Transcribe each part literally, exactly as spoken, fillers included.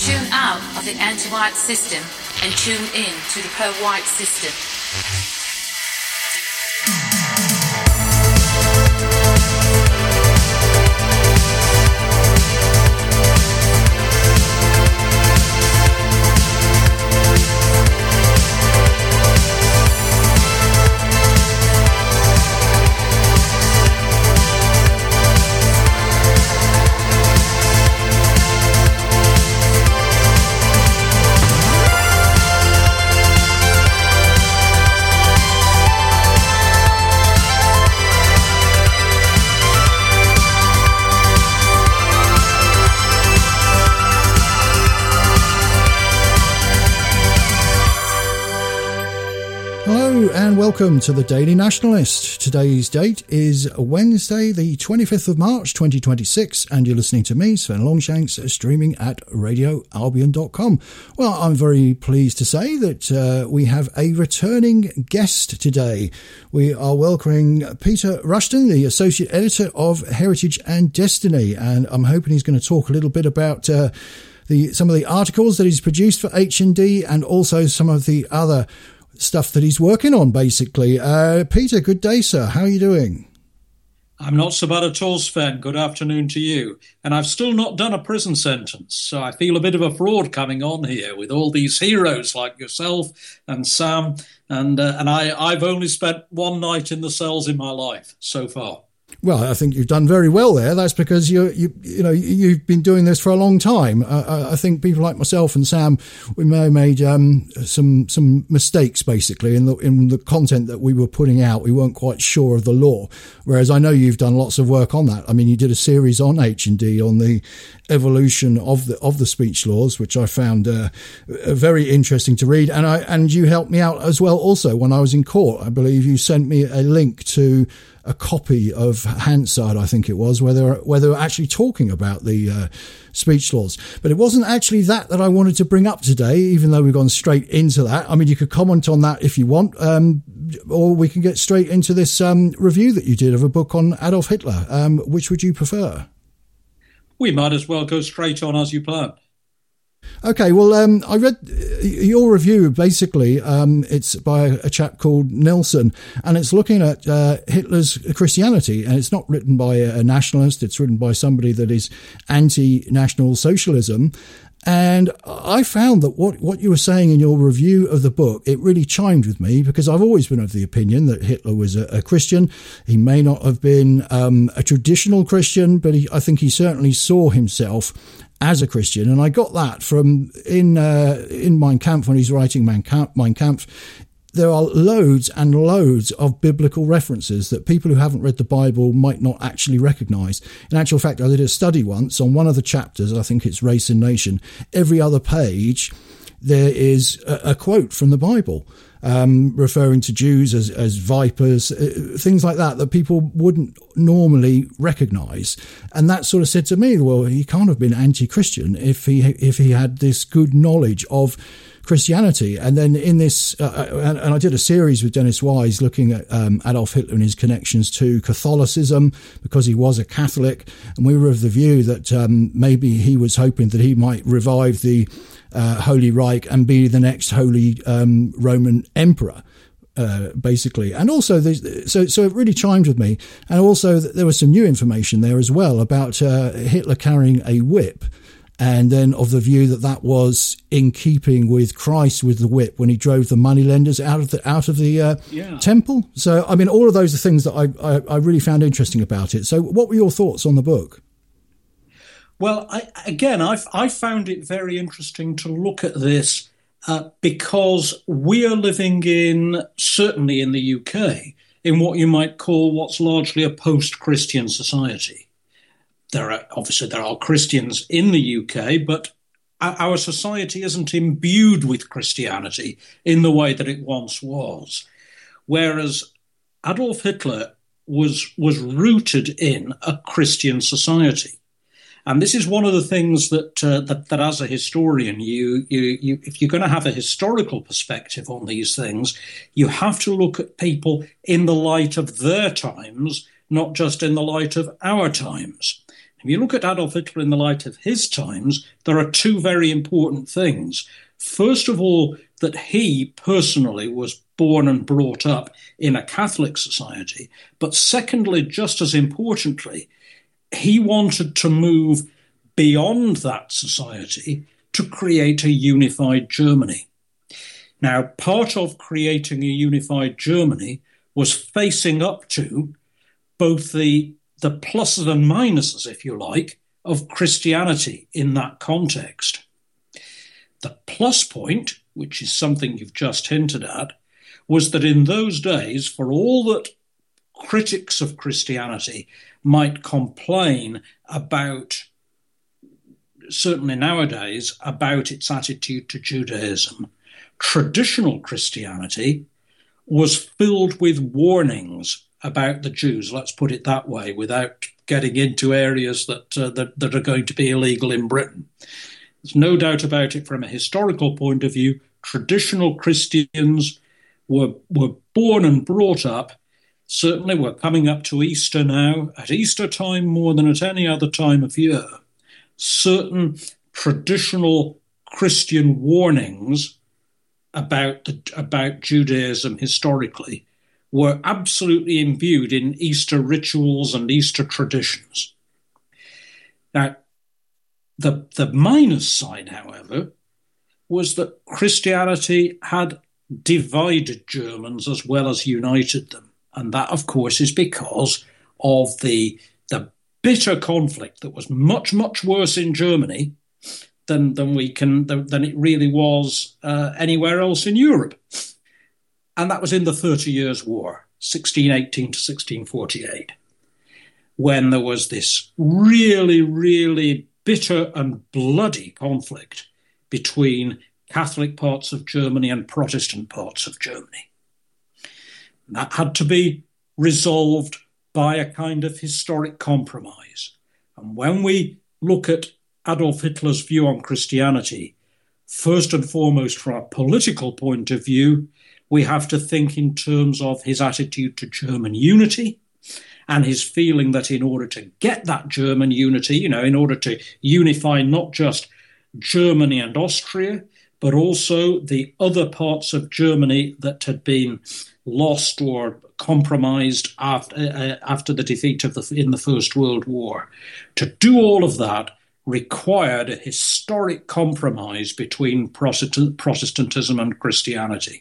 Tune out of the anti-white system and tune in to the pro-white system. And welcome to the Daily Nationalist. Today's date is Wednesday, the twenty-fifth of March, twenty twenty-six, and you're listening to me, Sven Longshanks, streaming at radio albion dot com. Well, I'm very pleased to say that uh, we have a returning guest today. We are welcoming Peter Rushton, the Associate Editor of Heritage and Destiny, and I'm hoping he's going to talk a little bit about uh, the some of the articles that he's produced for H and D and also some of the other stuff that he's working on, basically. Uh, Peter, good day, sir. How are you doing? I'm not so bad at all, Sven. Good afternoon to you. And I've still not done a prison sentence, so I feel a bit of a fraud coming on here with all these heroes like yourself and Sam. And uh, and I, I've only spent one night in the cells in my life so far. Well, I think you've done very well there. That's because you you you know you've been doing this for a long time. Uh, I think people like myself and Sam, we may have made um, some some mistakes basically in the in the content that we were putting out. We weren't quite sure of the law, whereas I know you've done lots of work on that. I mean, you did a series on H and D on the evolution of the of the speech laws, which I found uh, very interesting to read, and I and you helped me out as well. Also, when I was in court, I believe you sent me a link to a copy of Hansard, I think it was, where they were, where they were actually talking about the uh, speech laws. But it wasn't actually that that I wanted to bring up today, even though we've gone straight into that. I mean, you could comment on that if you want, um, or we can get straight into this um, review that you did of a book on Adolf Hitler. Um, which would you prefer? We might as well go straight on as you planned. Okay, well, um, I read your review. Basically, um, it's by a chap called Nilsson, and it's looking at uh, Hitler's Christianity, and it's not written by a nationalist. It's written by somebody that is anti-National Socialism. And I found that what, what you were saying in your review of the book, it really chimed with me, because I've always been of the opinion that Hitler was a, a Christian. He may not have been um, a traditional Christian, but he, I think he certainly saw himself as a Christian. And I got that from in uh, in Mein Kampf, when he's writing Mein Kampf, Mein Kampf. There are loads and loads of biblical references that people who haven't read the Bible might not actually recognise. In actual fact, I did a study once on one of the chapters, I think it's Race and Nation. Every other page, there is a, a quote from the Bible, um, referring to Jews as, as vipers, uh, things like that, that people wouldn't normally recognise. And that sort of said to me, well, he can't have been anti-Christian if he if he had this good knowledge of Christianity. And then in this, uh, and, and I did a series with Dennis Wise looking at um, Adolf Hitler and his connections to Catholicism, because he was a Catholic, and we were of the view that um, maybe he was hoping that he might revive the uh, Holy Reich and be the next Holy um, Roman Emperor. Uh, basically, and also so so it really chimed with me, and also there was some new information there as well about uh, Hitler carrying a whip, and then of the view that that was in keeping with Christ with the whip when he drove the moneylenders out of the out of the uh, yeah. temple. So I mean, all of those are things that I, I I really found interesting about it. So what were your thoughts on the book? Well, I, again, I I found it very interesting to look at this. Uh, because we are living in, certainly in the U K, in what you might call what's largely a post-Christian society. There are obviously there are Christians in the U K, but our society isn't imbued with Christianity in the way that it once was. Whereas Adolf Hitler was was rooted in a Christian society. And this is one of the things that, uh, that, that as a historian, you, you, you, if you're going to have a historical perspective on these things, you have to look at people in the light of their times, not just in the light of our times. If you look at Adolf Hitler in the light of his times, there are two very important things. First of all, that he personally was born and brought up in a Catholic society. But secondly, just as importantly, he wanted to move beyond that society to create a unified Germany. Now, part of creating a unified Germany was facing up to both the, the pluses and minuses, if you like, of Christianity in that context. The plus point, which is something you've just hinted at, was that in those days, for all that critics of Christianity might complain about, certainly nowadays, about its attitude to Judaism, traditional Christianity was filled with warnings about the Jews, let's put it that way, without getting into areas that, uh, that, that are going to be illegal in Britain. There's no doubt about it from a historical point of view. Traditional Christians were, were born and brought up. Certainly we're coming up to Easter now. At Easter time, more than at any other time of year, certain traditional Christian warnings about, the, about Judaism historically were absolutely imbued in Easter rituals and Easter traditions. Now, The, the minus side, however, was that Christianity had divided Germans as well as united them. And that, of course, is because of the, the bitter conflict that was much, much worse in Germany than, than, we can, than, than it really was uh, anywhere else in Europe. And that was in the Thirty Years' War, sixteen eighteen to sixteen forty-eight, when there was this really, really bitter and bloody conflict between Catholic parts of Germany and Protestant parts of Germany. And that had to be resolved by a kind of historic compromise. And when we look at Adolf Hitler's view on Christianity, first and foremost from a political point of view, we have to think in terms of his attitude to German unity, and his feeling that in order to get that German unity, you know, in order to unify not just Germany and Austria, but also the other parts of Germany that had been lost or compromised after, uh, after the defeat of the, in the First World War. To do all of that required a historic compromise between Protestant, Protestantism and Christianity.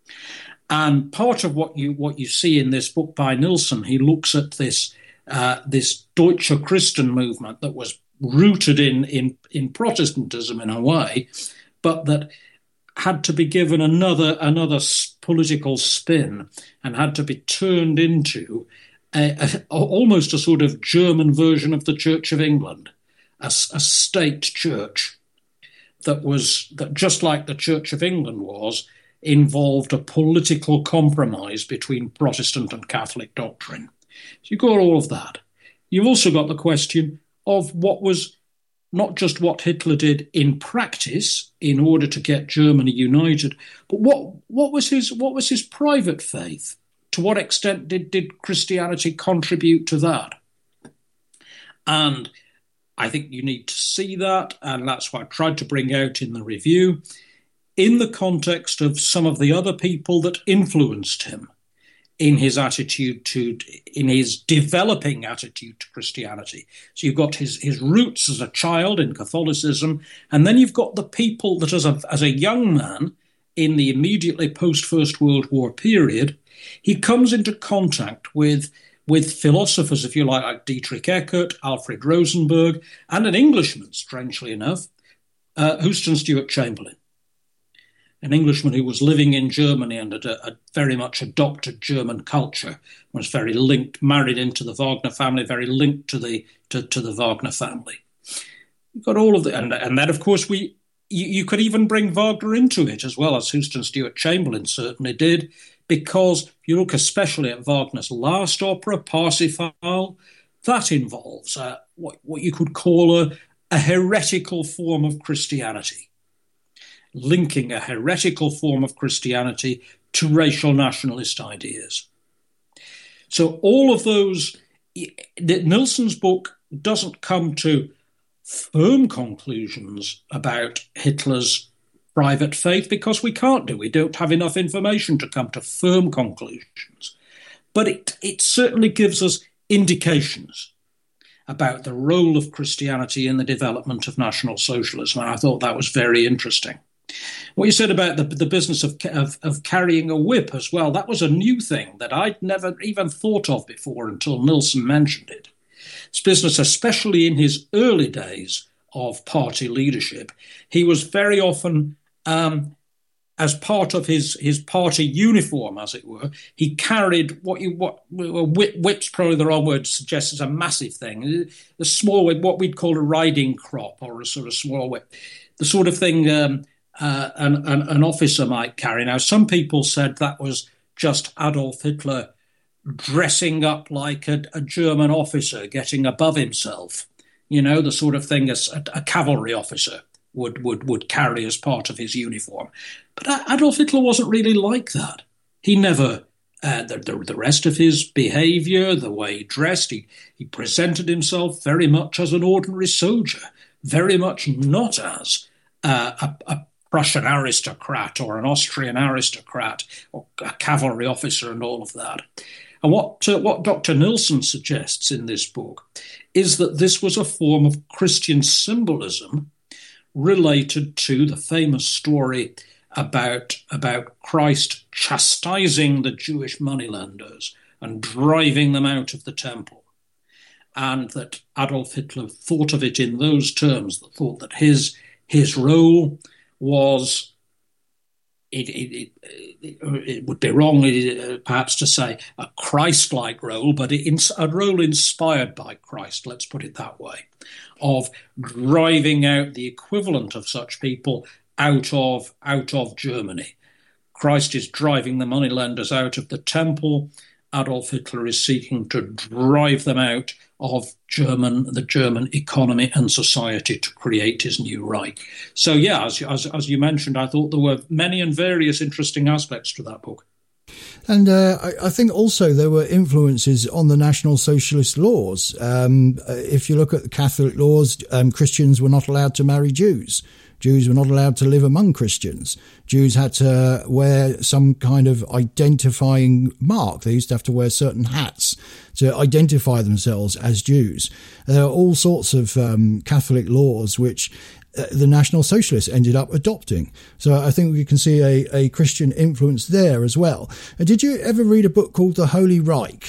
And part of what you what you see in this book by Nilsson, he looks at this uh, this Deutsche Christen movement that was rooted in, in in Protestantism in a way, but that had to be given another another political spin and had to be turned into a, a, almost a sort of German version of the Church of England, a, a state church that was that just like the Church of England was, involved a political compromise between Protestant and Catholic doctrine. So you've got all of that. You've also got the question of what was not just what Hitler did in practice in order to get Germany united, but what what was his what was his private faith? To what extent did, did Christianity contribute to that? And I think you need to see that, and that's what I tried to bring out in the review, in the context of some of the other people that influenced him in his attitude to, in his developing attitude to Christianity. So you've got his, his roots as a child in Catholicism, and then you've got the people that as a, as a young man in the immediately post-First World War period, he comes into contact with, with philosophers, if you like, like Dietrich Eckart, Alfred Rosenberg, and an Englishman, strangely enough, uh, Houston Stewart Chamberlain. An Englishman who was living in Germany and had a, a very much adopted German culture, was very linked, married into the Wagner family, very linked to the to, to the Wagner family. You've got all of the, and, and then of course we you, you could even bring Wagner into it as well, as Houston Stewart Chamberlain certainly did, because if you look especially at Wagner's last opera, Parsifal, that involves uh, what what you could call a, a heretical form of Christianity, linking a heretical form of Christianity to racial nationalist ideas. So all of those, Nilsson's book doesn't come to firm conclusions about Hitler's private faith, because we can't do. We don't have enough information to come to firm conclusions. But it, it certainly gives us indications about the role of Christianity in the development of National Socialism, and I thought that was very interesting. What you said about the, the business of, of, of carrying a whip as well, that was a new thing that I'd never even thought of before until Nilsson mentioned it. This business, especially in his early days of party leadership, he was very often, um, as part of his, his party uniform, as it were, he carried what you what well, whip, whip's probably the wrong word to suggest is a massive thing, a small whip, what we'd call a riding crop or a sort of small whip, the sort of thing um, uh, an, an, an officer might carry. Now, some people said that was just Adolf Hitler dressing up like a, a German officer, getting above himself, you know, the sort of thing as a, a cavalry officer would, would, would carry as part of his uniform. But Adolf Hitler wasn't really like that. He never, uh, the, the, the rest of his behavior, the way he dressed, he, he presented himself very much as an ordinary soldier, very much not as uh, a, a Prussian aristocrat or an Austrian aristocrat or a cavalry officer and all of that. And what uh, what Doctor Nilsson suggests in this book is that this was a form of Christian symbolism related to the famous story about, about Christ chastising the Jewish moneylenders and driving them out of the temple. And that Adolf Hitler thought of it in those terms, that thought that his, his role was, it, it, it, it would be wrong uh, perhaps to say a Christ-like role, but it, a role inspired by Christ, let's put it that way, of driving out the equivalent of such people out of, out of Germany. Christ is driving the moneylenders out of the temple. Adolf Hitler is seeking to drive them out of German, the German economy and society to create his new Reich. So, yeah, as, as, as you mentioned, I thought there were many and various interesting aspects to that book. And uh, I, I think also there were influences on the National Socialist laws. Um, if you look at the Catholic laws, um, Christians were not allowed to marry Jews. Jews were not allowed to live among Christians. Jews had to wear some kind of identifying mark. They used to have to wear certain hats to identify themselves as Jews. There are all sorts of um, Catholic laws which uh, the National Socialists ended up adopting. So I think we can see a, a Christian influence there as well. Uh, did you ever read a book called The Holy Reich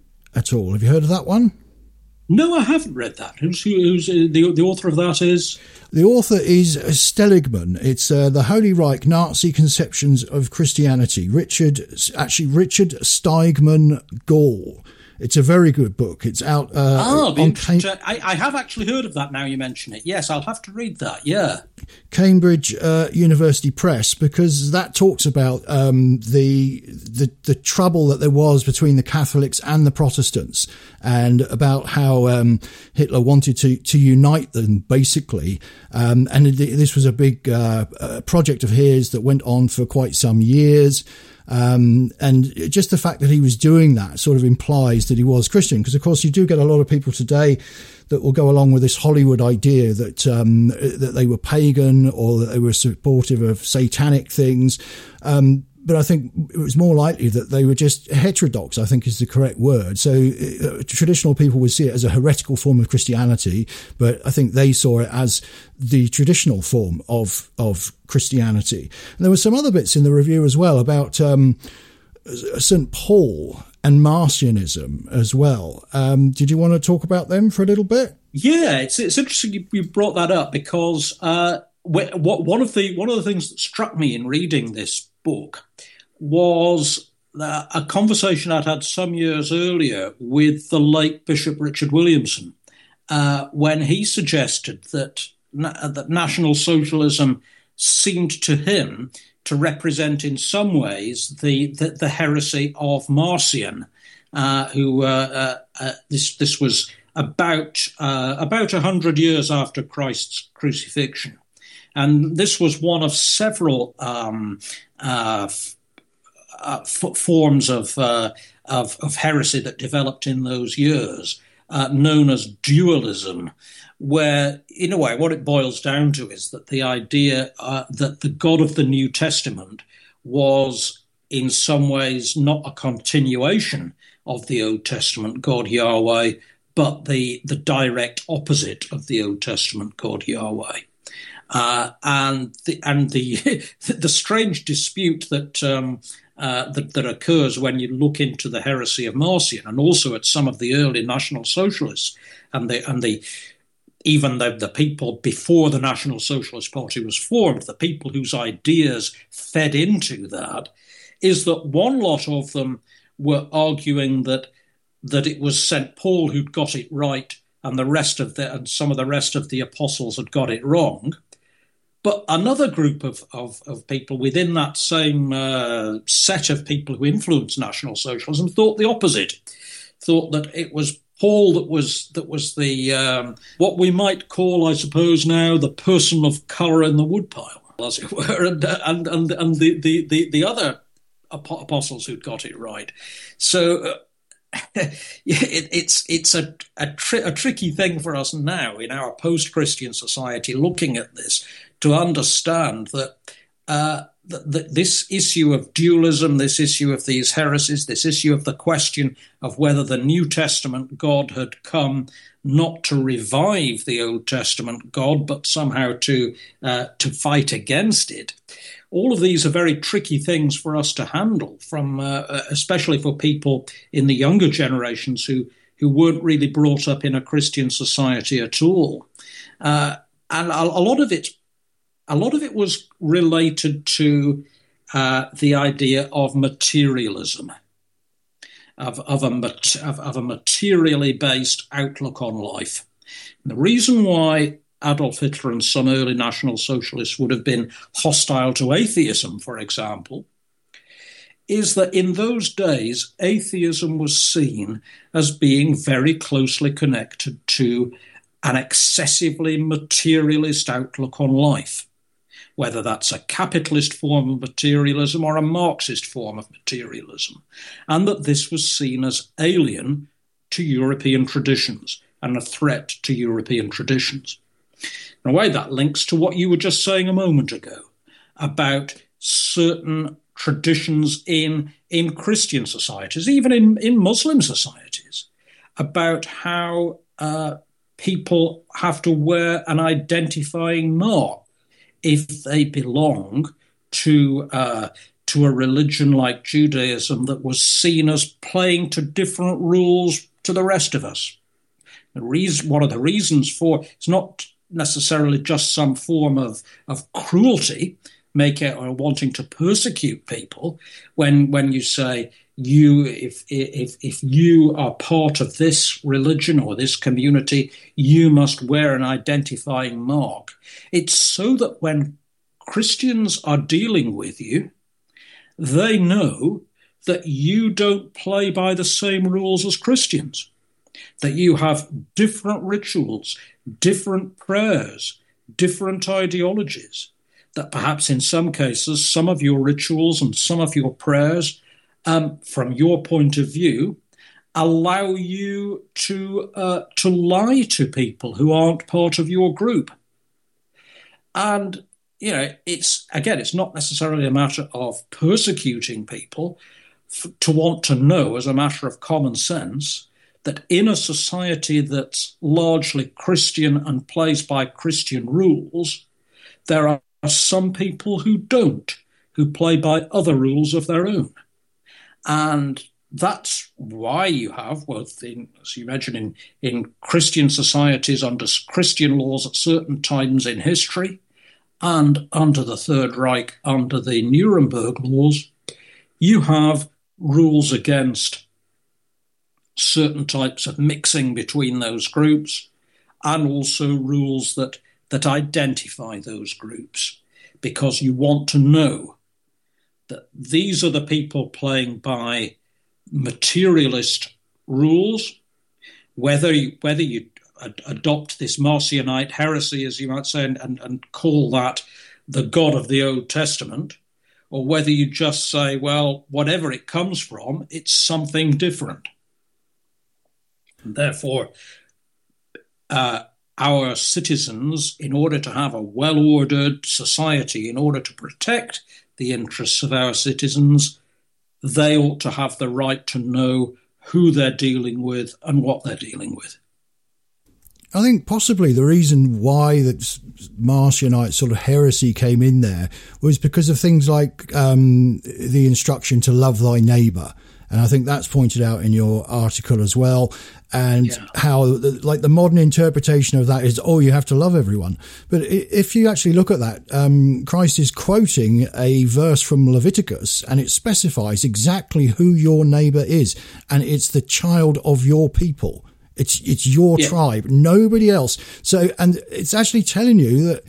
at all? Have you heard of that one? No, I haven't read that. Who's, who's uh, the the author of that is? The author is Seligman. It's uh, The Holy Reich, Nazi Conceptions of Christianity. Richard, actually Richard Steigmann Gall. It's a very good book. It's out. Uh, oh, on Cam- I, I have actually heard of that now you mention it. Yes, I'll have to read that. Yeah. Cambridge uh, University Press, because that talks about um, the, the the trouble that there was between the Catholics and the Protestants, and about how um, Hitler wanted to to unite them basically. Um, and this was a big uh, project of his that went on for quite some years. Um, and just the fact that he was doing that sort of implies that he was Christian, because of course you do get a lot of people today that will go along with this Hollywood idea that um, that they were pagan or that they were supportive of satanic things. Um, but I think it was more likely that they were just heterodox, I think is the correct word. So uh, traditional people would see it as a heretical form of Christianity, but I think they saw it as the traditional form of of Christianity. And there were some other bits in the review as well about um, Saint Paul and Marcionism as well. Um, did you want to talk about them for a little bit? Yeah, it's it's interesting you, you brought that up, because uh, what one of the one of the things that struck me in reading this book was a conversation I'd had some years earlier with the late Bishop Richard Williamson, uh, when he suggested that that National Socialism seemed to him to represent in some ways the the, the heresy of Marcion, uh, who uh, uh, uh, this this was about uh, about a hundred years after Christ's crucifixion, and this was one of several um, uh, uh, f- forms of, uh, of of heresy that developed in those years. uh, known as dualism, where, in a way, what it boils down to is that the idea uh, that the God of the New Testament was in some ways not a continuation of the Old Testament God Yahweh, but the, the direct opposite of the Old Testament God Yahweh. Uh, and the, and the, the strange dispute that, um, uh, that that occurs when you look into the heresy of Marcion, and also at some of the early National Socialists and the and the even the, the people before the National Socialist Party was formed, the people whose ideas fed into that, is that one lot of them were arguing that that it was Saint Paul who'd got it right, and the rest of the and some of the rest of the apostles had got it wrong. But another group of, of, of people within that same uh, set of people who influenced National Socialism thought the opposite, thought that it was Paul that was that was the um, what we might call, I suppose now, the person of colour in the woodpile, as it were, and and and, and the, the, the, the other apostles who'd got it right. So uh, it, it's it's a a, tri- a tricky thing for us now in our post-Christian society, looking at this, to understand that. Uh, That this issue of dualism, this issue of these heresies, this issue of the question of whether the New Testament God had come not to revive the Old Testament God, but somehow to uh, to fight against it. All of these are very tricky things for us to handle, from uh, especially for people in the younger generations who who weren't really brought up in a Christian society at all, uh, and a, a lot of it. A lot of it was related to uh, the idea of materialism, of, of, a, of, of a materially based outlook on life. And the reason why Adolf Hitler and some early National Socialists would have been hostile to atheism, for example, is that in those days, atheism was seen as being very closely connected to an excessively materialist outlook on life, whether that's a capitalist form of materialism or a Marxist form of materialism, and that this was seen as alien to European traditions and a threat to European traditions. In a way, that links to what you were just saying a moment ago about certain traditions in, in Christian societies, even in, in Muslim societies, about how uh, people have to wear an identifying mark if they belong to uh, to a religion like Judaism that was seen as playing to different rules to the rest of us. The reason, one of the reasons for it's not necessarily just some form of, of cruelty, make it or wanting to persecute people. When when you say you, if if if you are part of this religion or this community, you must wear an identifying mark. It's so that when Christians are dealing with you, they know that you don't play by the same rules as Christians, that you have different rituals, different prayers, different ideologies, that perhaps in some cases, some of your rituals and some of your prayers, um, from your point of view, allow you to uh, to lie to people who aren't part of your group. And, you know, it's, again, it's not necessarily a matter of persecuting people f- to want to know, as a matter of common sense, that in a society that's largely Christian and plays by Christian rules, there are some people who don't, who play by other rules of their own. And that's why you have, well, in, as you mentioned, in, in Christian societies under Christian laws at certain times in history, and under the Third Reich, under the Nuremberg laws, you have rules against certain types of mixing between those groups, and also rules that, that identify those groups, because you want to know that these are the people playing by materialist rules, whether you, whether you ad- adopt this Marcionite heresy, as you might say, and, and, and call that the God of the Old Testament, or whether you just say, well, whatever it comes from, it's something different. And therefore, uh, our citizens, in order to have a well-ordered society, in order to protect the interests of our citizens, they ought to have the right to know who they're dealing with and what they're dealing with. I think possibly the reason why that Marcionite sort of heresy came in there was because of things like um, the instruction to love thy neighbour. And I think that's pointed out in your article as well. And yeah. how, like, the modern interpretation of that is, oh, you have to love everyone. But if you actually look at that, um, Christ is quoting a verse from Leviticus, and it specifies exactly who your neighbour is. And it's the child of your people. It's it's your yeah. tribe, nobody else. So, and it's actually telling you that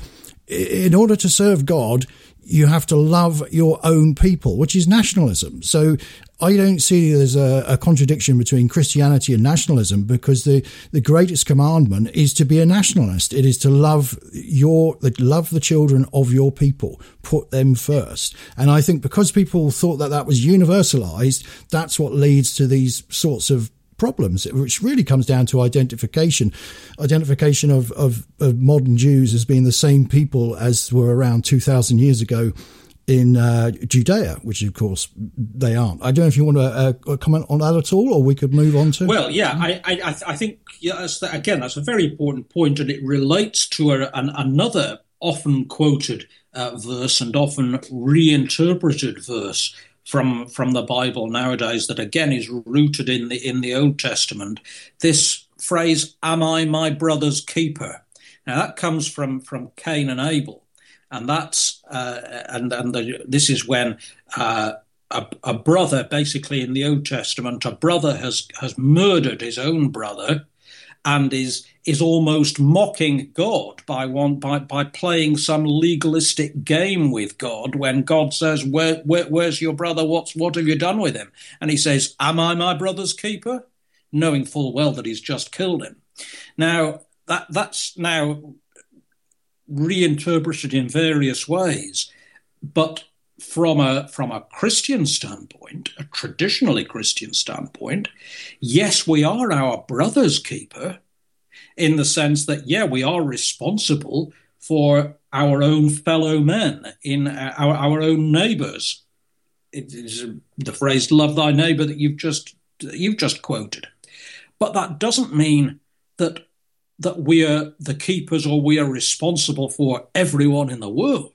in order to serve God, you have to love your own people, which is nationalism. So I don't see there's a, a contradiction between Christianity and nationalism, because the, the greatest commandment is to be a nationalist. It is to love your, love the children of your people, put them first. And I think because people thought that that was universalized, that's what leads to these sorts of problems, which really comes down to identification, identification of, of, of modern Jews as being the same people as were around two thousand years ago in uh, Judea, which of course they aren't. I don't know if you want to uh, comment on that at all, or we could move on to. Well, yeah, I, I, I think yeah, that's, again that's a very important point, and it relates to a, an, another often quoted uh, verse and often reinterpreted verse from from the Bible nowadays that again is rooted in the in the Old Testament. This phrase, "Am I my brother's keeper?" Now that comes from from Cain and Abel, and that's uh, and and the, this is when uh, a, a brother, basically in the Old Testament, a brother has has murdered his own brother, and is is almost mocking God by one by, by playing some legalistic game with God when God says, Where, where, where's your brother? What's what have you done with him? And he says, am I my brother's keeper? Knowing full well that he's just killed him. Now, that that's now reinterpreted in various ways, but from a from a Christian standpoint, a traditionally Christian standpoint, yes, we are our brother's keeper, in the sense that, yeah, we are responsible for our own fellow men, in our, our own neighbours. It is the phrase "love thy neighbour" that you've just you've just quoted. But that doesn't mean that that we are the keepers or we are responsible for everyone in the world.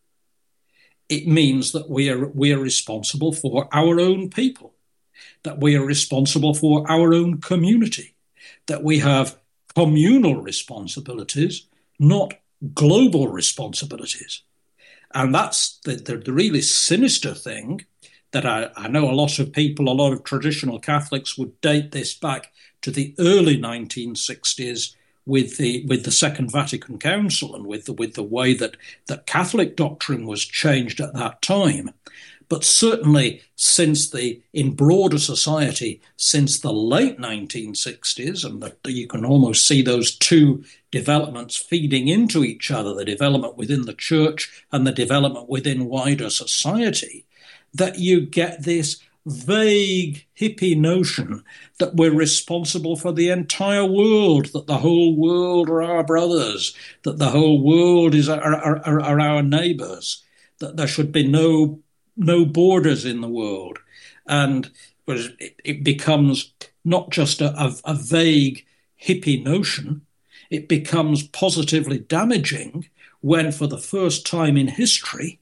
It means that we are we are responsible for our own people, that we are responsible for our own community, that we have communal responsibilities, not global responsibilities. And that's the, the, the really sinister thing that I, I know a lot of people, a lot of traditional Catholics would date this back to the early nineteen sixties with the with the Second Vatican Council and with the, with the way that, that Catholic doctrine was changed at that time. But certainly since the, in broader society, since the late nineteen sixties, and the, you can almost see those two developments feeding into each other, the development within the church and the development within wider society, that you get this vague hippie notion that we're responsible for the entire world, that the whole world are our brothers, that the whole world is our, are, are our neighbours, that there should be no no borders in the world. And it, it becomes not just a, a, a vague hippie notion, it becomes positively damaging when, for the first time in history,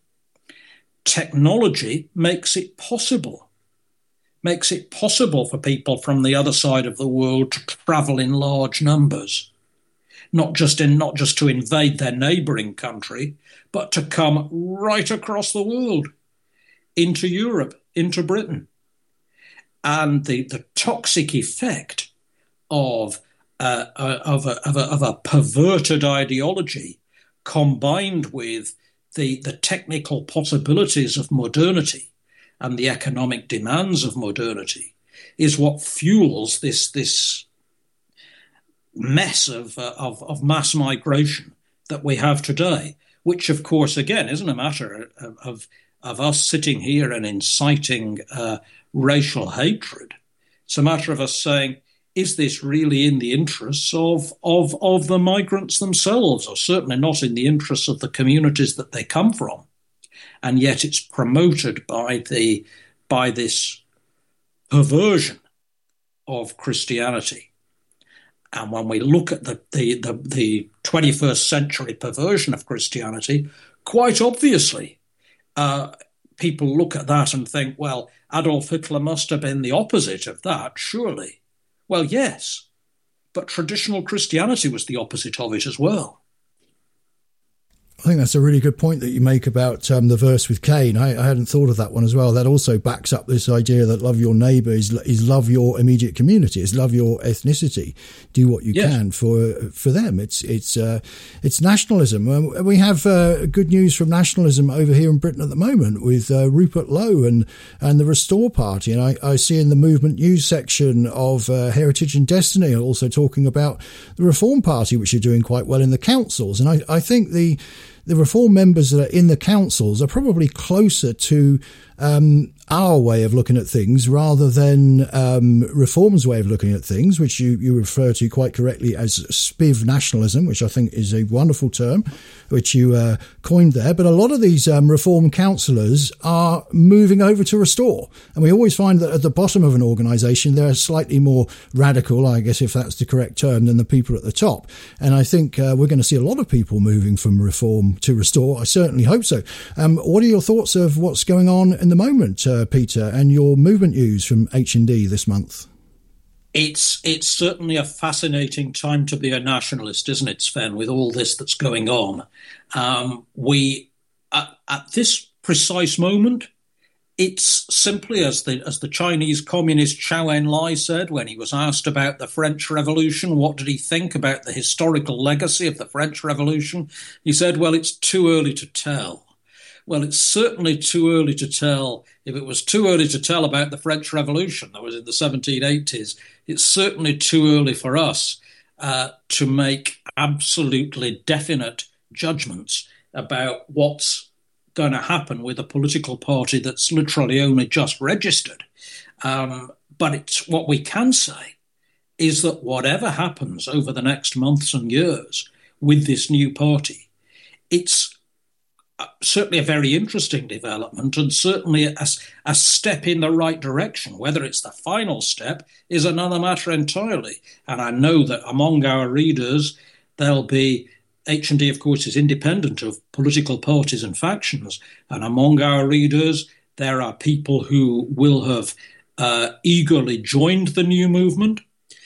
technology makes it possible, makes it possible for people from the other side of the world to travel in large numbers, not just in not just to invade their neighbouring country, but to come right across the world, into Europe, into Britain. And the, the toxic effect of, uh, of, a, of, a, of a perverted ideology combined with the, the technical possibilities of modernity and the economic demands of modernity is what fuels this, this mess of, uh, of, of mass migration that we have today, which, of course, again, isn't a matter of, of of us sitting here and inciting uh, racial hatred. It's a matter of us saying, is this really in the interests of, of, of the migrants themselves, or certainly not in the interests of the communities that they come from? And yet it's promoted by the by this perversion of Christianity. And when we look at the, the, the, the twenty-first century perversion of Christianity, quite obviously, uh, people look at that and think, well, Adolf Hitler must have been the opposite of that, surely. Well, yes, but traditional Christianity was the opposite of it as well. I think that's a really good point that you make about um, the verse with Cain. I, I hadn't thought of that one as well. That also backs up this idea that love your neighbour is, is love your immediate community, is love your ethnicity. Do what you yes. can for for them. It's it's uh, it's nationalism. Um, we have uh, good news from nationalism over here in Britain at the moment with uh, Rupert Lowe and and the Restore Party. And I, I see in the Movement News section of uh, Heritage and Destiny also talking about the Reform Party, which are doing quite well in the councils. And I, I think the The Reform members that are in the councils are probably closer to um, our way of looking at things rather than um, Reform's way of looking at things, which you, you refer to quite correctly as spiv nationalism, which I think is a wonderful term, which you uh, coined there. But a lot of these um, Reform councillors are moving over to Restore. And we always find that at the bottom of an organisation, they're slightly more radical, I guess, if that's the correct term, than the people at the top. And I think uh, we're going to see a lot of people moving from Reform to Restore. I certainly hope so. Um, what are your thoughts of what's going on in the moment, uh, Peter, and your movement news from H and D this month? It's it's certainly a fascinating time to be a nationalist, isn't it, Sven, with all this that's going on. Um, we, at, at this precise moment, it's simply as the as the Chinese communist Chou Enlai said when he was asked about the French Revolution, what did he think about the historical legacy of the French Revolution? He said, well, it's too early to tell. Well, it's certainly too early to tell. If it was too early to tell about the French Revolution that was in the seventeen eighties, it's certainly too early for us uh, to make absolutely definite judgments about what's going to happen with a political party that's literally only just registered. Um, but it's what we can say is that whatever happens over the next months and years with this new party, it's certainly a very interesting development and certainly a, a step in the right direction. Whether it's the final step is another matter entirely. And I know that among our readers, there'll be H and D, of course, is independent of political parties and factions. And among our readers, there are people who will have uh, eagerly joined the new movement,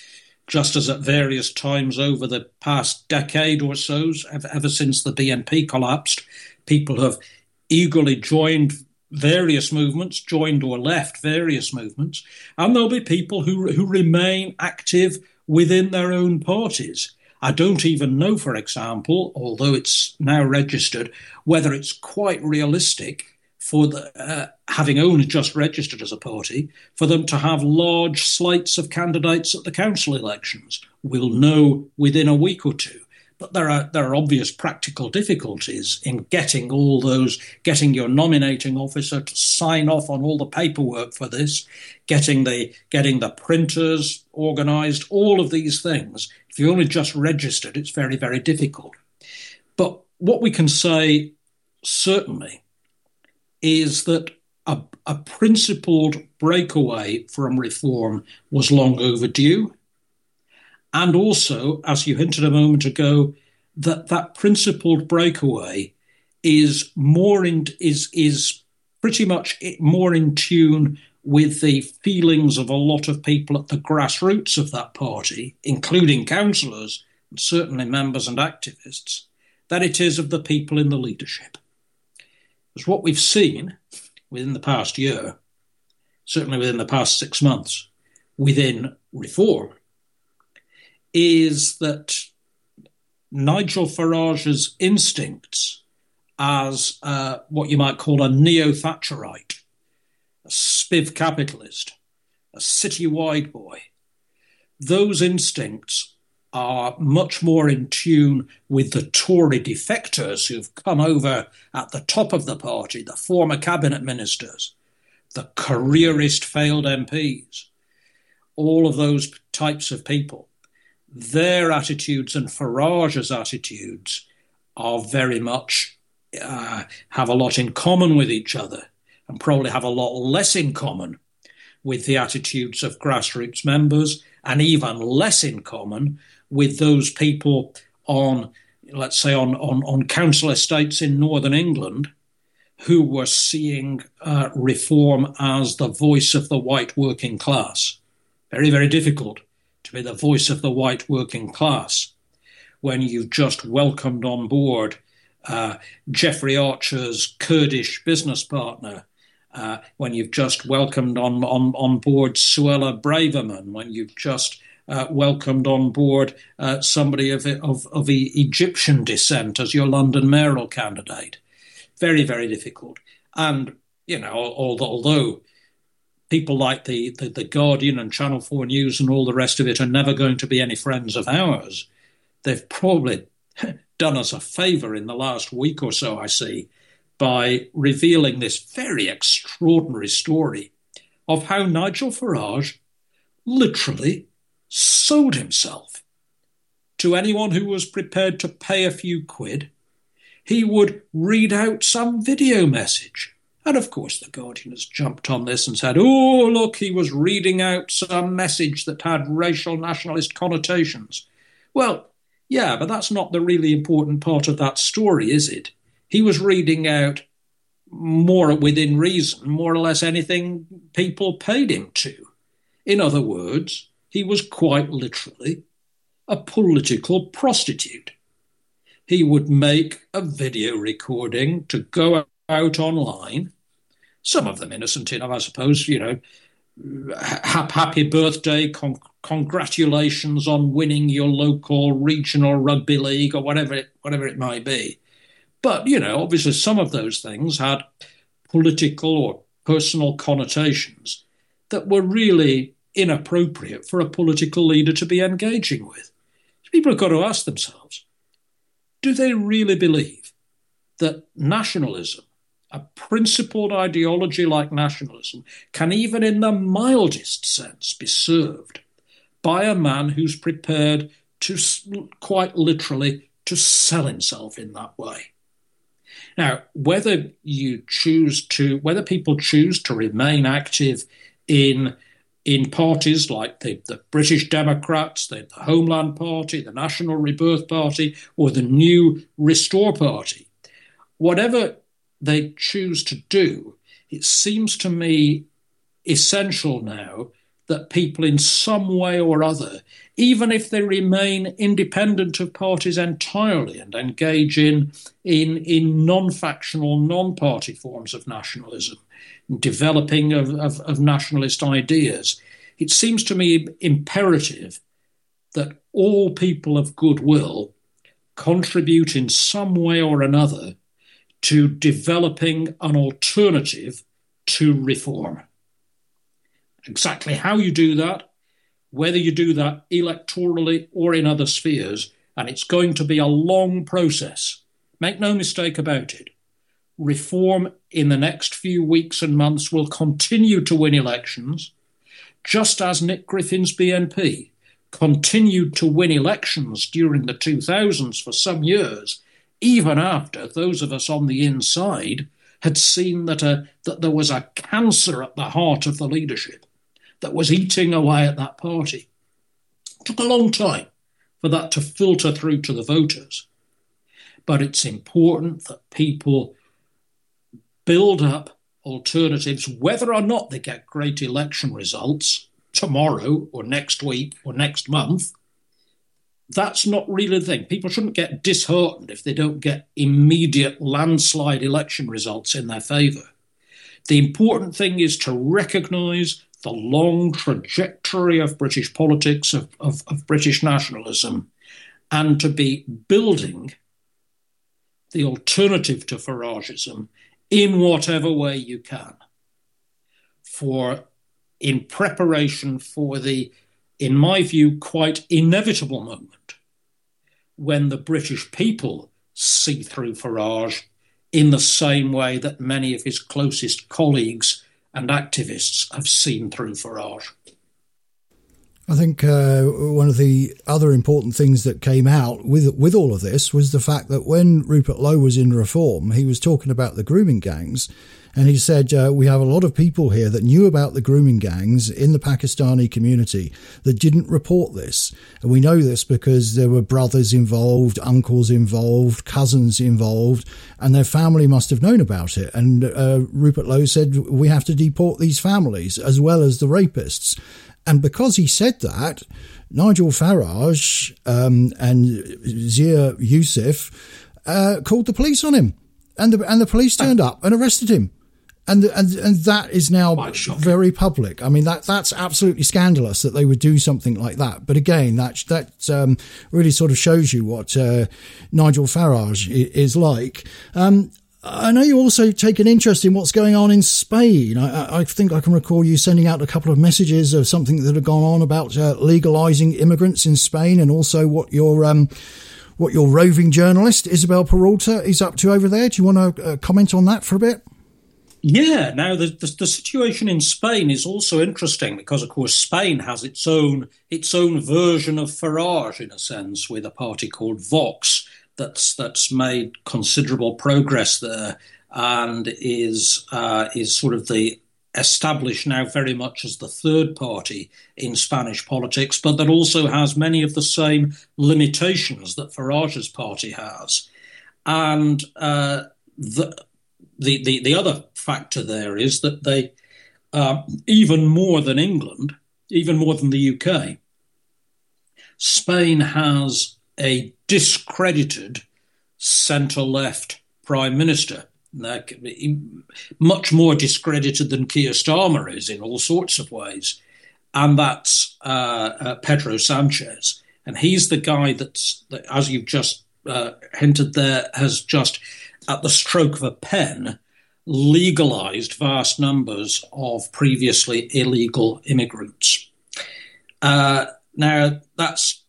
just as at various times over the past decade or so, ever since the B N P collapsed, people have eagerly joined various movements, joined or left various movements. And there'll be people who, who remain active within their own parties. I don't even know, for example, although it's now registered, whether it's quite realistic for the, uh, having only just registered as a party, for them to have large slates of candidates at the council elections. We'll know within a week or two. But there are there are obvious practical difficulties in getting all those, getting your nominating officer to sign off on all the paperwork for this, getting the getting the printers organised, all of these things. If you only just registered, it's very, very difficult. But what we can say certainly is that a, a principled breakaway from reform was long overdue. And also, as you hinted a moment ago, that that principled breakaway is more in, is is pretty much more in tune with the feelings of a lot of people at the grassroots of that party, including councillors and certainly members and activists, than it is of the people in the leadership. Because what we've seen within the past year, certainly within the past six months, within reform, is that Nigel Farage's instincts as uh, what you might call a neo-Thatcherite, a spiv capitalist, a city-wide boy, those instincts are much more in tune with the Tory defectors who've come over at the top of the party, the former cabinet ministers, the careerist failed M Ps, all of those types of people, their attitudes and Farage's attitudes are very much, uh, have a lot in common with each other, and probably have a lot less in common with the attitudes of grassroots members, and even less in common with those people on, let's say, on, on, on council estates in Northern England who were seeing uh, reform as the voice of the white working class. Very, very difficult to be the voice of the white working class when you've just welcomed on board uh, Jeffrey Archer's Kurdish business partner, uh, when you've just welcomed on, on, on board Suella Braverman, when you've just uh, welcomed on board uh, somebody of, of, of Egyptian descent as your London mayoral candidate. Very, very difficult. And, you know, although people like the, the, the Guardian and Channel four News and all the rest of it are never going to be any friends of ours, they've probably done us a favour in the last week or so, I see, by revealing this very extraordinary story of how Nigel Farage literally sold himself to anyone who was prepared to pay a few quid. He would read out some video message. And of course, the Guardian has jumped on this and said, oh, look, he was reading out some message that had racial nationalist connotations. Well, yeah, but that's not the really important part of that story, is it? He was reading out more within reason, more or less anything people paid him to. In other words, he was quite literally a political prostitute. He would make a video recording to go out online, some of them innocent enough, I suppose, you know, happy birthday, con- congratulations on winning your local regional rugby league or whatever it, whatever it might be. But, you know, obviously some of those things had political or personal connotations that were really inappropriate for a political leader to be engaging with. People have got to ask themselves, do they really believe that nationalism, a principled ideology like nationalism, can even in the mildest sense be served by a man who's prepared to, quite literally, to sell himself in that way? Now, whether you choose to, whether people choose to remain active in in parties like the, the British Democrats, the, the Homeland Party, the National Rebirth Party, or the new Restore Party, whatever they choose to do, it seems to me essential now that people in some way or other, even if they remain independent of parties entirely and engage in, in, in non-factional, non-party forms of nationalism, developing of, of, of nationalist ideas, it seems to me imperative that all people of goodwill contribute in some way or another to developing an alternative to reform. Exactly how you do that, whether you do that electorally or in other spheres, and it's going to be a long process. Make no mistake about it. Reform in the next few weeks and months will continue to win elections, just as Nick Griffin's B N P continued to win elections during the two thousands for some years, even after those of us on the inside had seen that, a, that there was a cancer at the heart of the leadership that was eating away at that party. It took a long time for that to filter through to the voters. But it's important that people build up alternatives, whether or not they get great election results tomorrow or next week or next month. That's not really the thing. People shouldn't get disheartened if they don't get immediate landslide election results in their favour. The important thing is to recognise the long trajectory of British politics, of, of, of British nationalism, and to be building the alternative to Faragism in whatever way you can, for in preparation for the, in my view, quite inevitable moment when the British people see through Farage in the same way that many of his closest colleagues and activists have seen through Farage. I think uh, one of the other important things that came out with with all of this was the fact that when Rupert Lowe was in Reform, he was talking about the grooming gangs. And he said, uh, we have a lot of people here that knew about the grooming gangs in the Pakistani community that didn't report this. And we know this because there were brothers involved, uncles involved, cousins involved, and their family must have known about it. And uh, Rupert Lowe said, we have to deport these families as well as the rapists. And because he said that, Nigel Farage um, and Zia Youssef uh, called the police on him. And the, and the police turned up and arrested him. And, and and that is now very public. I mean, that that's absolutely scandalous that they would do something like that. But again, that that um, really sort of shows you what uh, Nigel Farage is like. Um, I know you also take an interest in what's going on in Spain. I, I think I can recall you sending out a couple of messages of something that had gone on about uh, legalising immigrants in Spain, and also what your um, what your roving journalist Isabel Peralta is up to over there. Do you want to uh, comment on that for a bit? Yeah, now the, the the situation in Spain is also interesting because, of course, Spain has its own its own version of Farage, in a sense, with a party called Vox that's that's made considerable progress there and is uh, is sort of the established now very much as the third party in Spanish politics, but that also has many of the same limitations that Farage's party has. And uh, the, the the the other factor there is that they, uh, even more than England, even more than the U K, Spain has a discredited centre-left prime minister. Much more discredited than Keir Starmer is in all sorts of ways. And that's uh, uh, Pedro Sanchez. And he's the guy that's, that, as you've just uh, hinted there, has just, at the stroke of a pen, legalised vast numbers of previously illegal immigrants. Uh, now, that's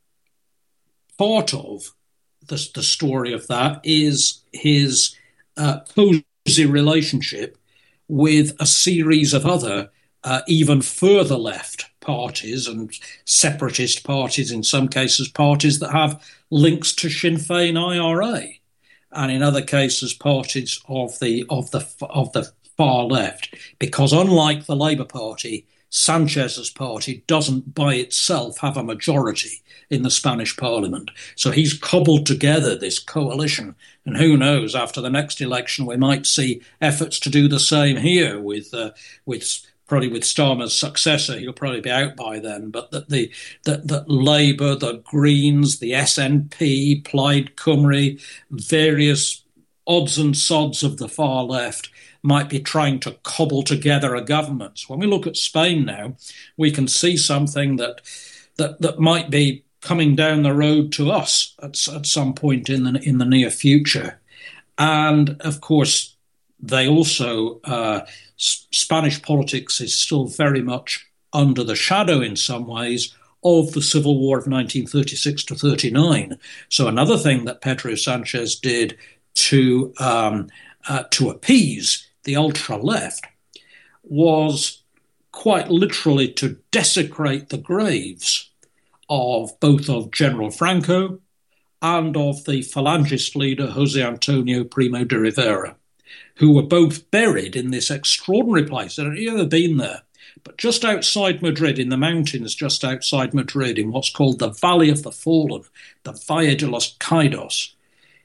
part of the, the story of that is his Uh, cozy relationship with a series of other uh, even further left parties and separatist parties, in some cases parties that have links to Sinn Féin I R A, and in other cases parties of the of the of the far left. Because unlike the Labour Party, Sanchez's party doesn't by itself have a majority in the Spanish parliament. So he's cobbled together this coalition. And who knows, after the next election, we might see efforts to do the same here with uh, with probably with Starmer's successor. He'll probably be out by then. But that the that that Labour, the Greens, the S N P, Plaid Cymru, various odds and sods of the far left might be trying to cobble together a government. So when we look at Spain now, we can see something that that that might be coming down the road to us at, at some point in the in the near future. And of course, they also uh, S- Spanish politics is still very much under the shadow in some ways of the Civil War of nineteen thirty-six to thirty-nine. So another thing that Pedro Sanchez did to um, uh, to appease the ultra left was quite literally to desecrate the graves of both of General Franco and of the Falangist leader Jose Antonio Primo de Rivera, who were both buried in this extraordinary place. I don't know if you've ever been there, but just outside Madrid, in the mountains just outside Madrid, in what's called the Valley of the Fallen, the Valle de los Caídos,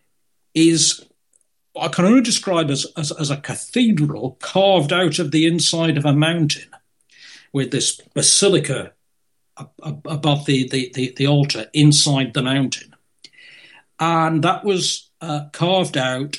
is, I can only describe as, as, as a cathedral carved out of the inside of a mountain, with this basilica above the, the, the, the altar inside the mountain. And that was uh, carved out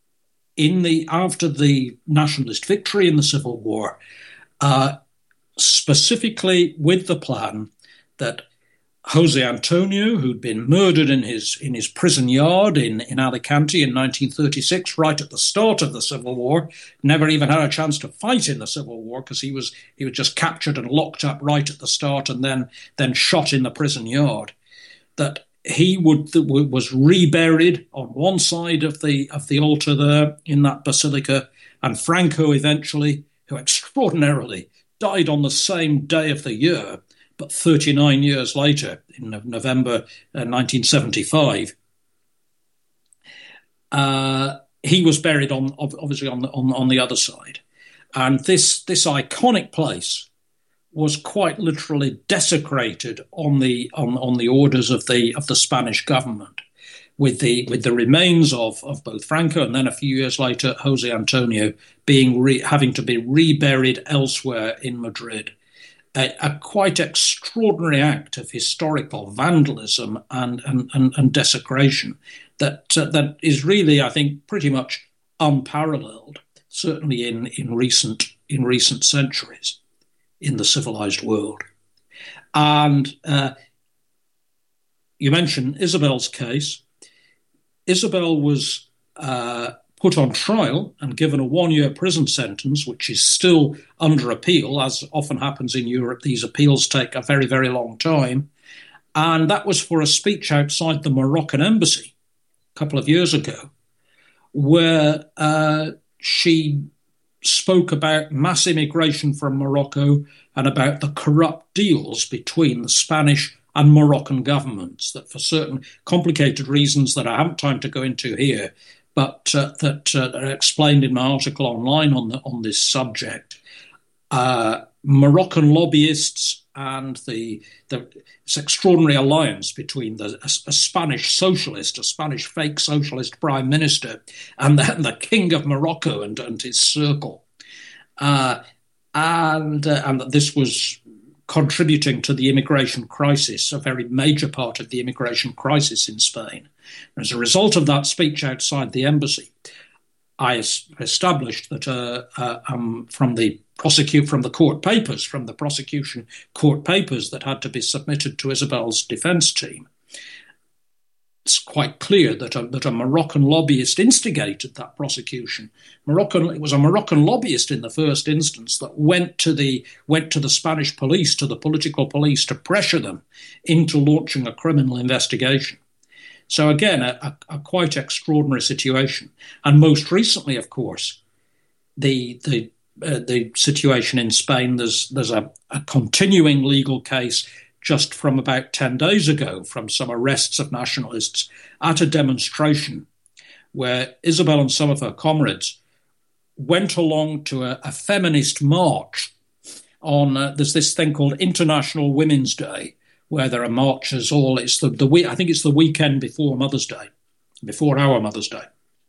in the after the nationalist victory in the Civil War, uh, specifically with the plan that Jose Antonio, who'd been murdered in his in his prison yard in, in Alicante in nineteen thirty-six, right at the start of the Civil War, never even had a chance to fight in the Civil War because he was he was just captured and locked up right at the start and then then shot in the prison yard. That he would was reburied on one side of the of the altar there in that basilica, and Franco eventually, who extraordinarily died on the same day of the year, but thirty-nine years later, in November uh, nineteen seventy-five, uh, he was buried on obviously on the on, on the other side, and this this iconic place was quite literally desecrated on the on, on the orders of the of the Spanish government, with the with the remains of, of both Franco and then a few years later Jose Antonio being re, having to be reburied elsewhere in Madrid. A, a quite extraordinary act of historical vandalism and and, and, and desecration that uh, that is really, I think, pretty much unparalleled, certainly in, in recent in recent centuries in the civilized world. And uh, you mentioned Isabel's case. Isabel was uh, put on trial and given a one-year prison sentence, which is still under appeal. As often happens in Europe, these appeals take a very, very long time. And that was for a speech outside the Moroccan embassy a couple of years ago, where uh, she spoke about mass immigration from Morocco and about the corrupt deals between the Spanish and Moroccan governments that, for certain complicated reasons that I haven't time to go into here, but uh, that uh, are explained in my article online on the, on this subject, uh, Moroccan lobbyists and the, the this extraordinary alliance between the, a, a Spanish socialist, a Spanish fake socialist prime minister, and then the king of Morocco and, and his circle. Uh, and, uh, and this was contributing to the immigration crisis, a very major part of the immigration crisis in Spain. As a result of that speech outside the embassy, I established that uh, uh, um, from the prosecute from the court papers, from the prosecution court papers that had to be submitted to Isabel's defence team, it's quite clear that a, that a Moroccan lobbyist instigated that prosecution. Moroccan, it was a Moroccan lobbyist in the first instance that went to the went to the Spanish police, to the political police, to pressure them into launching a criminal investigation. So again, a, a, a quite extraordinary situation. And most recently, of course, the the uh, the situation in Spain. There's there's a, a continuing legal case just from about ten days ago, from some arrests of nationalists at a demonstration where Isabel and some of her comrades went along to a, a feminist march on, uh, there's this thing called International Women's Day, where there are marches all, it's the, the week, I think it's the weekend before Mother's Day, before our Mother's Day,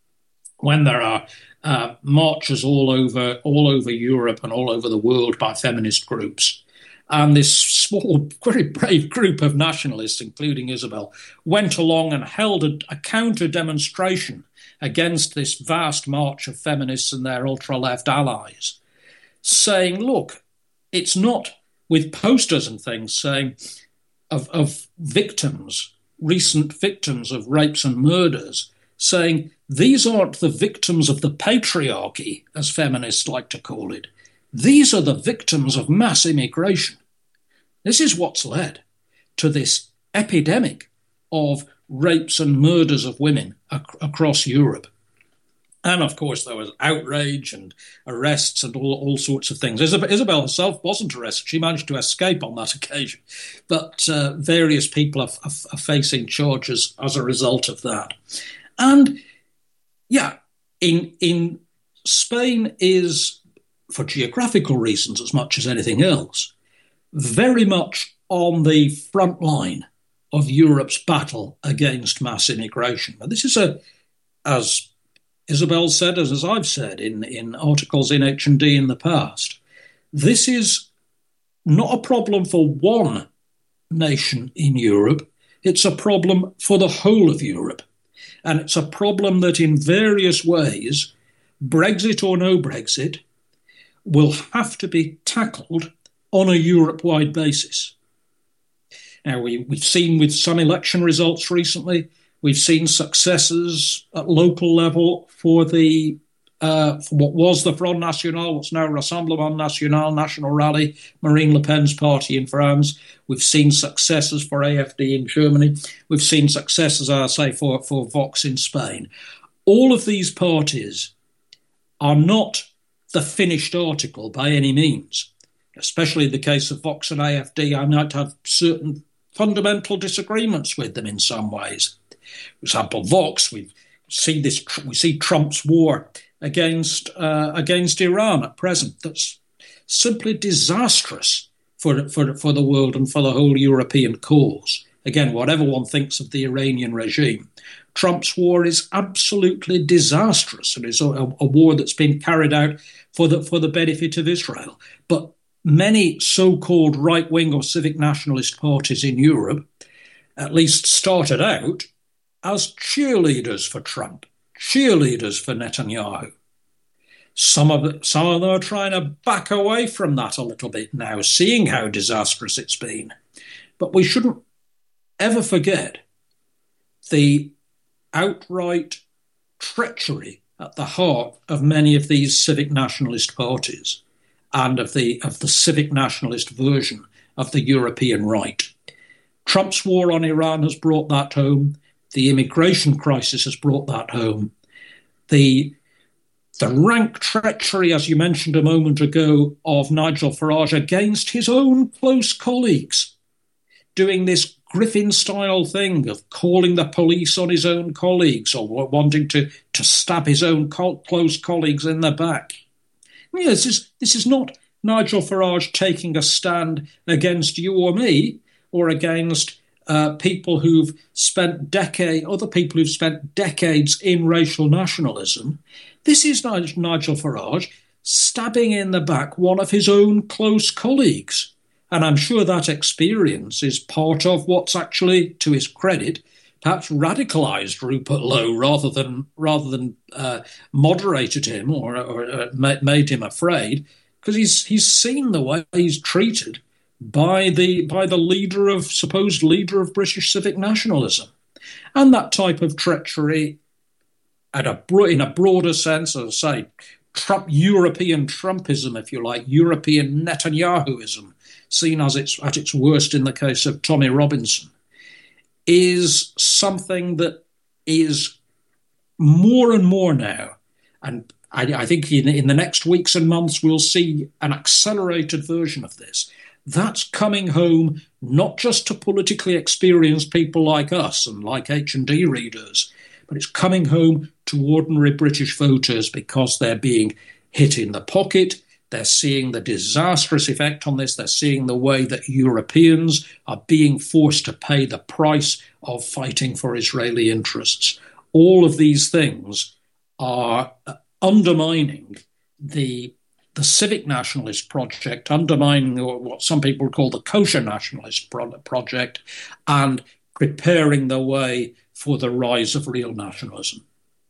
when there are uh, marches all over, all over Europe and all over the world by feminist groups. And this small, very brave group of nationalists, including Isabel, went along and held a, a counter-demonstration against this vast march of feminists and their ultra-left allies, saying, look, it's not, with posters and things saying, of, of victims, recent victims of rapes and murders, saying, these aren't the victims of the patriarchy, as feminists like to call it. These are the victims of mass immigration. This is what's led to this epidemic of rapes and murders of women ac- across Europe. And, of course, there was outrage and arrests and all, all sorts of things. Isabel, Isabel herself wasn't arrested. She managed to escape on that occasion. But uh, various people are, are, are facing charges as a result of that. And, yeah, in in Spain is, for geographical reasons as much as anything else, very much on the front line of Europe's battle against mass immigration. Now, this is a, as Isabel said, as, as I've said in, in articles in H and D in the past, this is not a problem for one nation in Europe. It's a problem for the whole of Europe. And it's a problem that in various ways, Brexit or no Brexit, will have to be tackled on a Europe-wide basis. Now, we, we've seen with some election results recently, we've seen successes at local level for the uh, for what was the Front National, what's now Rassemblement National, National Rally, Marine Le Pen's party in France. We've seen successes for A F D in Germany. We've seen successes, I say, for, for Vox in Spain. All of these parties are not the finished article by any means. especially in the case of Vox and A F D, I might have certain fundamental disagreements with them in some ways. For example, Vox, we see this, we see Trump's war against uh, against Iran at present. That's simply disastrous for for for the world and for the whole European cause. Again, whatever one thinks of the Iranian regime, Trump's war is absolutely disastrous, and it's a, a war that's been carried out for the for the benefit of Israel. But many so-called right-wing or civic nationalist parties in Europe at least started out as cheerleaders for Trump, cheerleaders for Netanyahu. Some of, it, some of them are trying to back away from that a little bit now, seeing how disastrous it's been. But we shouldn't ever forget the outright treachery at the heart of many of these civic nationalist parties and of the of the civic nationalist version of the European right. Trump's war on Iran has brought that home. The immigration crisis has brought that home. The, the rank treachery, as you mentioned a moment ago, of Nigel Farage against his own close colleagues, doing this Griffin-style thing of calling the police on his own colleagues or wanting to, to stab his own co- close colleagues in the back. Yeah, this is, this is not Nigel Farage taking a stand against you or me or against uh, people who've spent decades, other people who've spent decades in racial nationalism. This is Nigel Farage stabbing in the back one of his own close colleagues. And I'm sure that experience is part of what's actually, to his credit, perhaps radicalised Rupert Lowe rather than rather than uh, moderated him or, or uh, made him afraid, because he's he's seen the way he's treated by the by the leader of supposed leader of British civic nationalism, and that type of treachery, at a in a broader sense, as I say, Trump European Trumpism, if you like, European Netanyahuism, seen as its at its worst in the case of Tommy Robinson, is something that is more and more now, and I, I think in, in the next weeks and months we'll see an accelerated version of this. That's coming home not just to politically experienced people like us and like H and D readers, but it's coming home to ordinary British voters because they're being hit in the pocket. They're seeing the disastrous effect on this. They're seeing the way that Europeans are being forced to pay the price of fighting for Israeli interests. All of these things are undermining the, the civic nationalist project, undermining what some people call the kosher nationalist project, and preparing the way for the rise of real nationalism.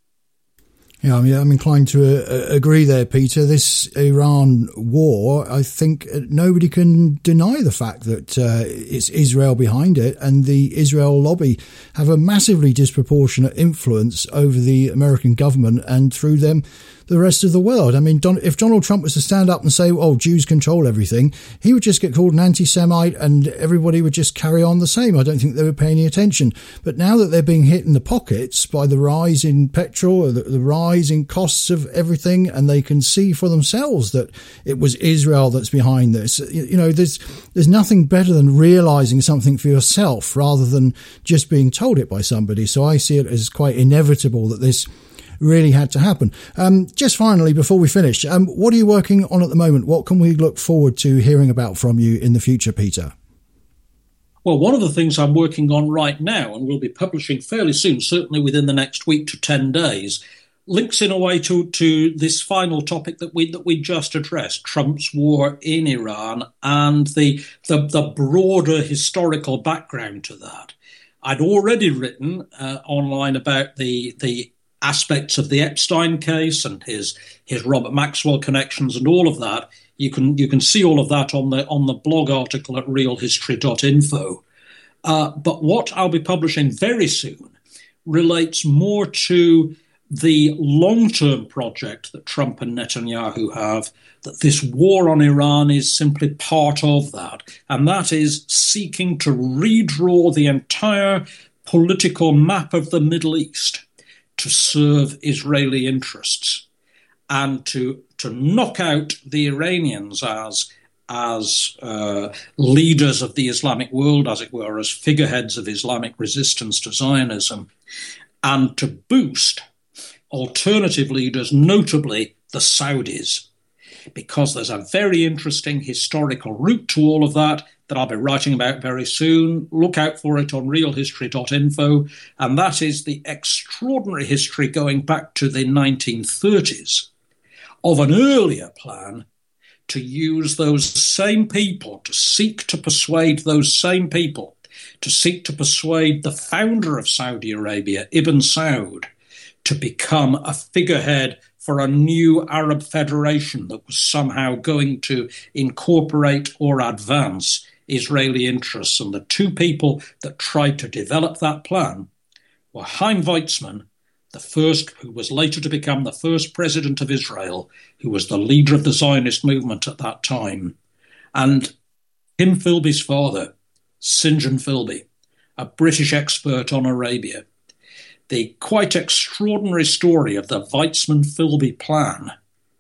Yeah, I mean, I'm inclined to uh, agree there, Peter. This Iran war, I think nobody can deny the fact that uh, it's Israel behind it, and the Israel lobby have a massively disproportionate influence over the American government and through them the rest of the world. I mean, Don, if Donald Trump was to stand up and say, oh, Jews control everything, he would just get called an anti-Semite and everybody would just carry on the same. I don't think they would pay any attention. But now that they're being hit in the pockets by the rise in petrol, or the, the rise in costs of everything, and they can see for themselves that it was Israel that's behind this, you, you know, there's, there's nothing better than realizing something for yourself rather than just being told it by somebody. So I see it as quite inevitable that this really had to happen. Um, just finally, before we finish, um, what are you working on at the moment? What can we look forward to hearing about from you in the future, Peter? Well, one of the things I'm working on right now, and we'll be publishing fairly soon, certainly within the next week to ten days, links in a way to, to this final topic that we that we just addressed, Trump's war in Iran, and the, the, the broader historical background to that. I'd already written uh, online about the the aspects of the Epstein case and his his Robert Maxwell connections and all of that. You can you can see all of that on the on the blog article at real history dot info. Uh, but what I'll be publishing very soon relates more to the long-term project that Trump and Netanyahu have, that this war on Iran is simply part of that, and that is seeking to redraw the entire political map of the Middle East to serve Israeli interests and to, to knock out the Iranians as as uh, leaders of the Islamic world, as it were, as figureheads of Islamic resistance to Zionism, and to boost alternative leaders, notably the Saudis, because there's a very interesting historical route to all of that that I'll be writing about very soon. Look out for it on real history dot info, and that is the extraordinary history going back to the nineteen thirties of an earlier plan to use those same people, to seek to persuade those same people, to seek to persuade the founder of Saudi Arabia, Ibn Saud, to become a figurehead for a new Arab federation that was somehow going to incorporate or advance Israeli interests. And the two people that tried to develop that plan were Chaim Weizmann, the first, who was later to become the first president of Israel, who was the leader of the Zionist movement at that time, and Tim Philby's father, St. John Philby, a British expert on Arabia. The quite extraordinary story of the Weizmann-Philby plan,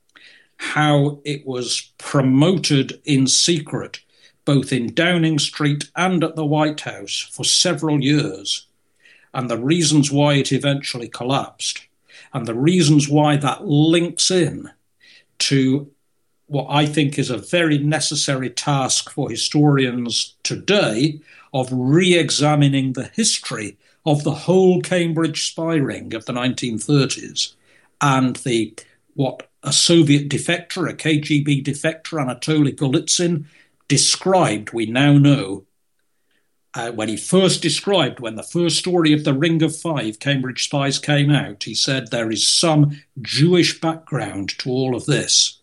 how it was promoted in secret, both in Downing Street and at the White House for several years, and the reasons why it eventually collapsed, and the reasons why that links in to what I think is a very necessary task for historians today of re-examining the history of the whole Cambridge spy ring of the nineteen thirties and the what a Soviet defector, a K G B defector, Anatoly Golitsyn, described, we now know, Uh, when he first described, when the first story of the Ring of Five, Cambridge Spies, came out, he said there is some Jewish background to all of this.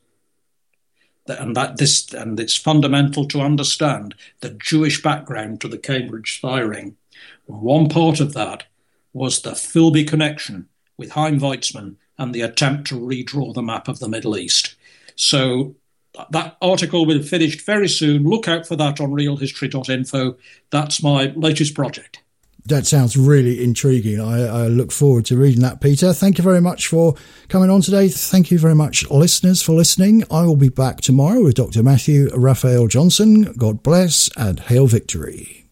And that this and it's fundamental to understand the Jewish background to the Cambridge spy ring. One part of that was the Philby connection with Chaim Weizmann and the attempt to redraw the map of the Middle East. So that article will be finished very soon. Look out for that on real history dot info. That's my latest project. That sounds really intriguing. I, I look forward to reading that, Peter. Thank you very much for coming on today. Thank you very much, listeners, for listening. I will be back tomorrow with Doctor Matthew Raphael Johnson. God bless and hail victory.